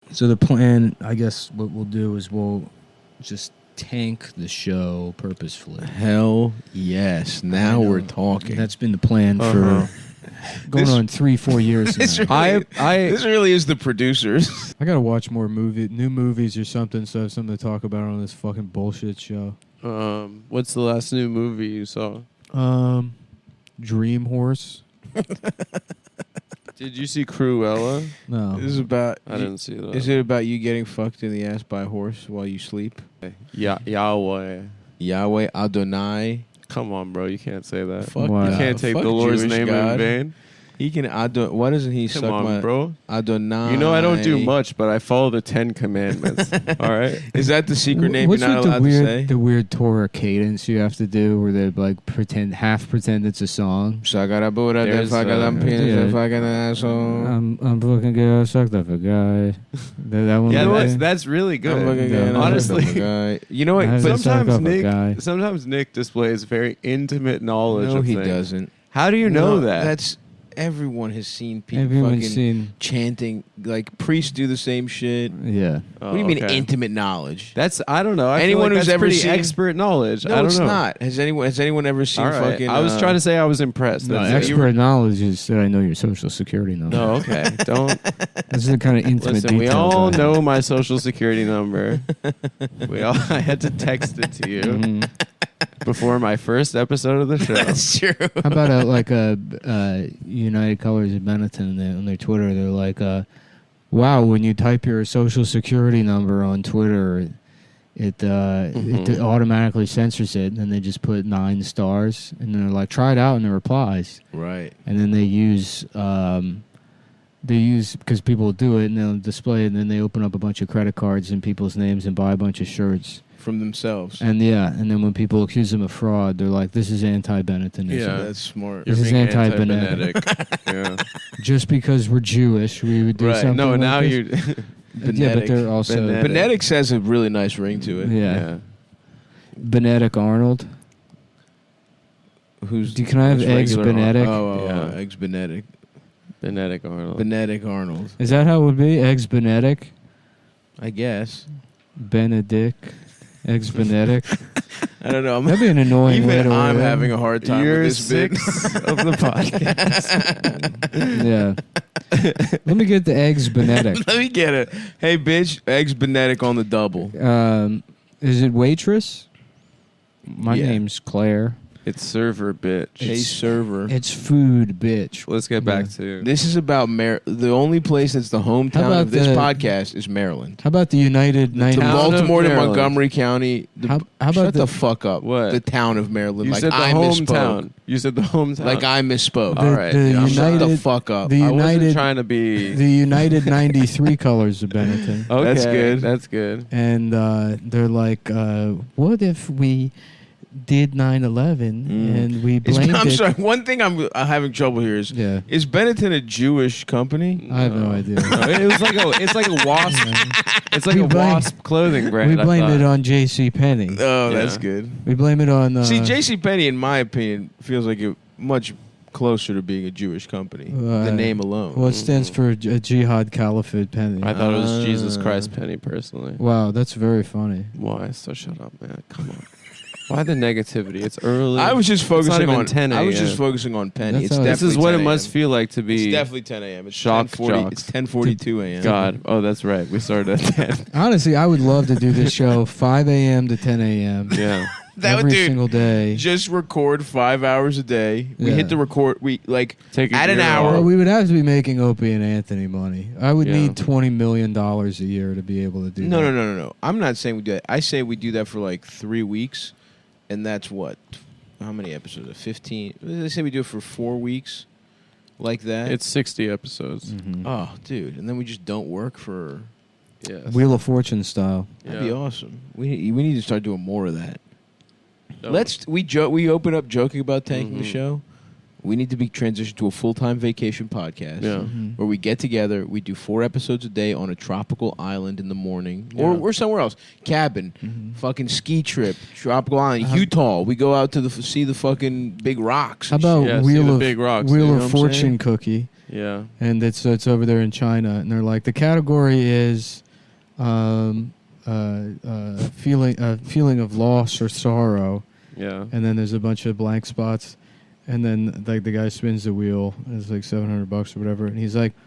So the plan, I guess, what we'll do is we'll just tank the show purposefully. Hell yes. Now we're talking. That's been the plan for going on 3-4 years now. This really is the producers. I gotta watch more new movies or something, so I have something to talk about on this fucking bullshit show. What's the last new movie you saw? Dream Horse. Did you see Cruella? No. This is about. I didn't see that. Is it about you getting fucked in the ass by a horse while you sleep? Yahweh. Yahweh Adonai. Come on, bro. You can't say that. Fuck Wow. You can't take Fuck the Lord's Jewish name God. in vain. He can Why doesn't he Come suck on, my bro. Adonai? You know I don't do much, but I follow the 10 Commandments. All right. Is that the secret name What's you're not with allowed to say? the weird Torah cadence you have to do, where they like pretend it's a song? Sagarabuda, There's, fucking penis, yeah. fucking asshole. I'm fucking good. I sucked up a guy. that one. Yeah, was- that's really I'm good. fucking Yeah. good. Honestly. You know what? I haven't sucked up a guy. Sometimes Nick displays very intimate knowledge No, of he things. doesn't. How do you know No, that? That's everyone has seen people Everyone's fucking seen. chanting. Like priests do the same shit. Yeah. What do you mean okay. intimate knowledge? That's I don't know. I Anyone feel like who's that's ever pretty seen- expert knowledge. No, I don't it's know. not. Has anyone ever seen All right. fucking? I was trying to say I was impressed. No, That's it. expert knowledge is that I know your social security number. No, okay. Don't This is the kind of intimate listen. We details all I have. know my social security number. I had to text it to you Mhm. before my first episode of the show. That's true. How about United Colors of Benetton on their Twitter? They're like, "Wow, when you type your social security number on Twitter, it automatically censors it, and then they just put 9 stars, and then they're like, try it out in the replies, Right. and then they use because people do it, and they'll display it, and then they open up a bunch of credit cards in people's names and buy a bunch of shirts." From themselves. And and then when people accuse them of fraud, they're like, "This is anti-Benettonism." Yeah. That's smart. This is being anti-Benetic. Yeah. Just because we're Jewish, we would do Right. something. No, like now this. you. Yeah, but they're also Benetic. Benetic has a really nice ring to it. yeah. Benetic Arnold. Who's Can I have who's eggs regular Benetic? Yeah. Eggs Benetic. Benetic Arnold. Benetic Arnold. Is that how it would be? Eggs Benetic, I guess. Benedict, eggs Benetic. I don't know. That'd be an annoying way Even to I'm word it. having a hard time Year with this bit. 6 of the podcast. Yeah. Let me get the eggs Benetic. Let me get it. Hey, bitch, eggs Benetic on the double. Is it waitress? My Yeah. name's Claire. It's server bitch. Hey, server. It's food, bitch. Let's get back to This is about the only place that's the How hometown about of this the- podcast is Maryland. How about the United To 90? town of Baltimore to Maryland. Montgomery County. How about shut the- the fuck up. What? The town of Maryland. You like said the I hometown. misspoke. You said the hometown. Like I misspoke. The- All right. the yeah, Shut the United- fuck up. the I wasn't United- trying to be. The United 93 colors of Benetton. Okay, That's good. That's good. And they're like, what if we did 9/11 and we blamed I'm it? sorry. One thing I'm having trouble here is Yeah, is Benetton a Jewish company? I have no idea. No, it was like it's like a wasp. It's like We a blame- wasp clothing brand. We blame I it thought. on J.C. Penney. Oh, that's Yeah. good. We blame it on. See, JCPenney, in my opinion, feels like a much closer to being a Jewish company. The name alone. Well, it stands for Jihad Caliphate Penny. I thought it was Jesus Christ Penny personally. Wow, that's very funny. Why? So shut up, man. Come on. Why the negativity? It's early. I was just not focusing even on 10 I was just a.m. focusing on Penny. That's It's how- This definitely is what 10 it must a.m. feel like to be. It's definitely 10 a.m. It's Shock 10:40. jocks. It's 10:42 a.m. God. Oh, that's right. We started at 10. Honestly, I would love to do this show 5 a.m. to 10 a.m. Yeah. every single day. Just record 5 hours a day. We Yeah. hit the record. We like Take a at an year hour. Well, we would have to be making Opie and Anthony money. I would Yeah. need $20 million a year to be able to do No, that. no. I'm not saying we do that. I say we do that for like 3 weeks, and that's what? How many episodes? 15. They say we do it for 4 weeks, like that. It's 60 episodes. Mhm. oh, dude, and then we just don't work for. Yes. Wheel of Fortune style. That'd be awesome. We need to start doing more of that. No. We open up joking about tanking the Mhm. show. We need to be transitioned to a full-time vacation podcast. Yeah. Mhm. Where we get together, we do 4 episodes a day on a tropical island in the morning, Yeah. or somewhere else. Cabin, Mhm. fucking ski trip, tropical island, How- Utah. We go out to see the fucking big rocks. How and about shit. Yeah, see Wheel the of big rocks, Wheel you know of what I'm Fortune saying? cookie? Yeah. and it's over there in China, and they're like, the category is feeling of loss or sorrow, Yeah. and then there's a bunch of blank spots, and then like the guy spins the wheel, and it's like $700 or whatever, and he's like,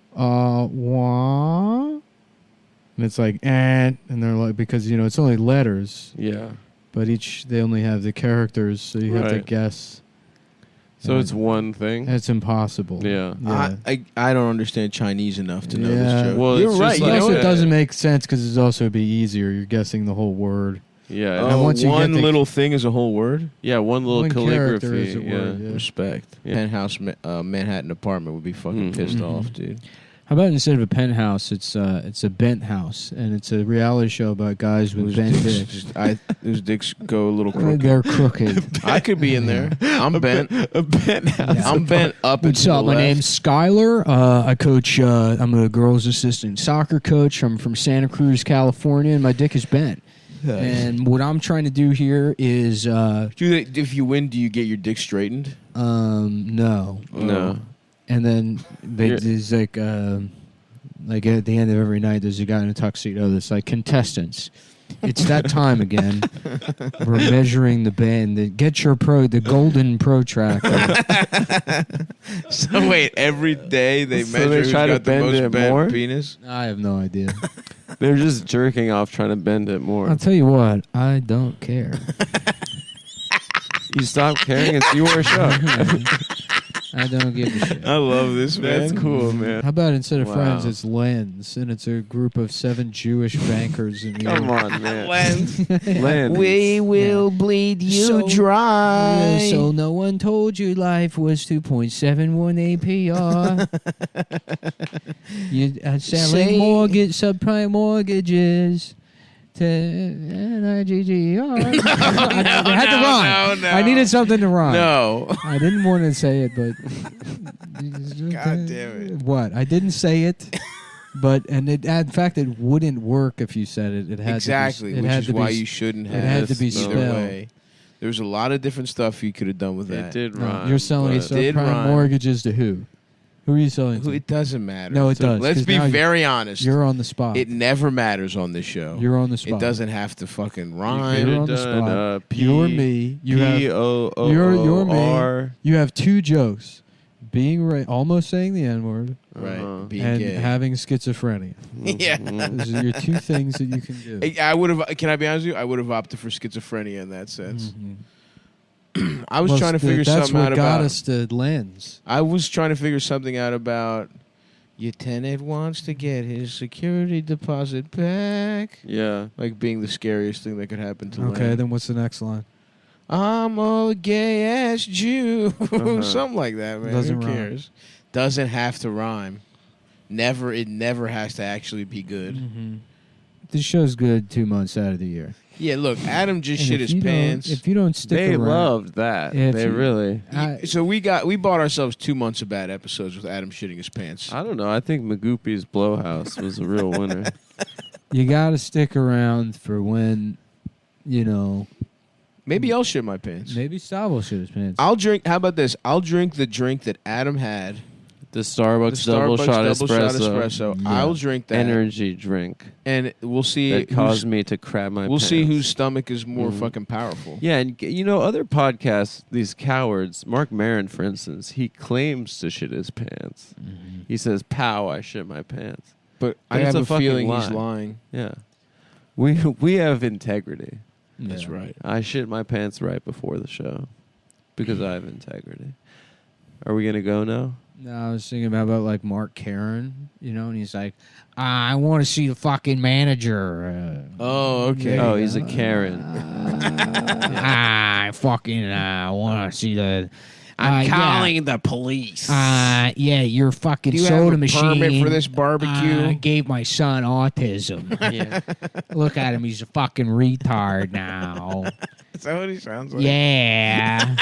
what? And it's like, and they're like, because it's only letters, Yeah. but they only have the characters, so you have to Right. guess. So And it's one thing. It's impossible. Yeah. I don't understand Chinese enough to know Yeah. this joke. Well, You're it's right. just It like- also that. doesn't make sense because it's also be easier. You're guessing the whole word. Yeah. And once you get one the- little thing is a whole word. Yeah. One little One character calligraphy. is a word, yeah. Respect. Yeah. Penthouse Manhattan apartment would be fucking pissed Mhm. off, dude. How about instead of a penthouse, it's a bent house, and it's a reality show about guys with bent dicks. Whose dicks go a little crooked. They're crooked. I could be in there. I'm bent. A penthouse. Yeah. I'm bent up. What's and to up? the My left. name's Skylar. I coach. I'm a girls' assistant soccer coach. I'm from Santa Cruz, California, and my dick is bent. And what I'm trying to do here is, If you win, do you get your dick straightened? no. No. And then You're- there's like at the end of every night, there's a guy in a tuxedo that's like, contestants, it's that time again. We're measuring the bend. Get your the golden protractor. So wait, every day they So measure they who's try to got the bend most it bent more? penis. I have no idea. They're just jerking off trying to bend it more. I'll tell you what, I don't care. You stop caring. It's your show. I don't give a shit. I love this, man. That's cool, man. How about instead of Wow. friends, it's Lens, and it's a group of 7 Jewish bankers in New Come York. on, man. Lens. Lens. We will bleed you So- dry. So no one told you life was 2.71 APR. You are selling Say- subprime mortgages to NIGGR. I had to rhyme. no. I needed something to rhyme. No. I didn't want to say it, but God damn it. What? I didn't say it, but in fact, it wouldn't work if you said it. It had Exactly, to be, it which had is to why be, you shouldn't it have. had to be Either either spelled. way. There was a lot of different stuff you could have done with It that. did No, rhyme. you're selling but- It did subprime rhyme. mortgages to who? Who are you selling to? It doesn't matter. No, it does, Let's 'cause be now very honest. You're on the spot. It never matters on this show. You're on the spot. It doesn't have to fucking You rhyme. You're could on the have done spot. You're me. You have you're me. P-O-O-O-R. you have 2 jokes: being almost saying the N-word, Right. Uh-huh. Being and gay. having schizophrenia. Yeah. Those are your 2 things that you can do. I would have. Can I be honest with you? I would have opted for schizophrenia in that sense. Mhm. I was Well, trying to figure that's something what out got about. us to Lens. I was trying to figure something out about. Your tenant wants to get his security deposit back. Yeah. Like being the scariest thing that could happen to Okay, Len. then what's the next line? I'm a gay ass Jew. Uh-huh. Something like that, man. Doesn't Who rhyme. cares? Doesn't have to rhyme. It never has to actually be good. Mm-hmm. This show's good 2 months out of the year. Yeah, look, Adam just And shit if his you don't- pants. If you don't stick They around, loved that. If They you- really. So we bought ourselves 2 months of bad episodes with Adam shitting his pants. I don't know. I think Magoopi's Blowhouse was a real winner. you got to stick around for when, Maybe I'll shit my pants. maybe Stavo shit his pants. I'll drink. How about this? I'll drink the drink that Adam had. The Starbucks, double shot espresso. Yeah. I'll drink that, Energy drink and we'll see. that caused me to crap my We'll pants. see whose stomach is more Mhm. fucking powerful. Yeah, and other podcasts, these cowards, Mark Maron, for instance, he claims to shit his pants. Mhm. He says, "Pow, I shit my pants." But But I it's have a a fucking feeling lie. he's lying. Yeah, we have integrity. That's Yeah. right. I shit my pants right before the show because I have integrity. Are we gonna go now? No, I was thinking about like Mark Karen, and he's like, I want to see the fucking manager. Oh, okay. Oh, he's a Karen. I fucking want to see the. the police. Yeah, your fucking Do you soda have a machine. permit for this barbecue? Gave my son autism. Yeah. Look at him; he's a fucking retard now. Is that what he sounds like? Yeah.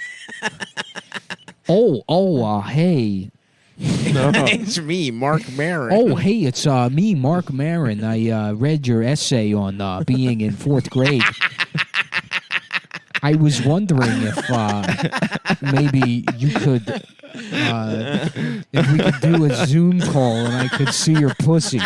Hey. It's me, Mark Maron. Oh, hey, it's me, Mark Maron. I read your essay on being in 4th grade. I was wondering if maybe you could If we could do a Zoom call and I could see your pussy.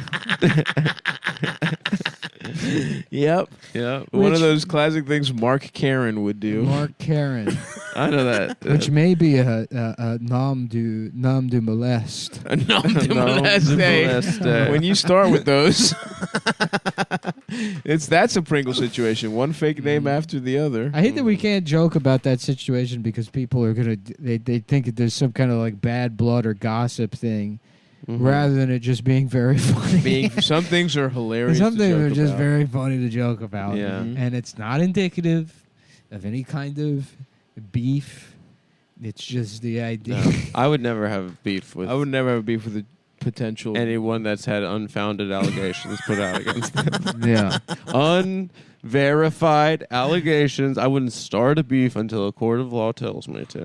Yep. Yeah. One of Which- those classic things Mark Karen would do. Mark Karen, I know that. which may be a nom du molest. No, de moleste. When you start with those, that's a Pringle situation. One fake name after the other. I hate that we can't joke about that situation because people are gonna they think that there's some kind of like bad blood or gossip thing, rather than it just being very funny. Some things are hilarious. Some to things joke are just about. very funny to joke about. Yeah. Mhm. And it's not indicative of any kind of beef. It's just the idea. No, I would never have beef with I would never have beef with a potential. anyone that's had unfounded allegations put out against them. Yeah. Unverified allegations. I wouldn't start a beef until a court of law tells me to.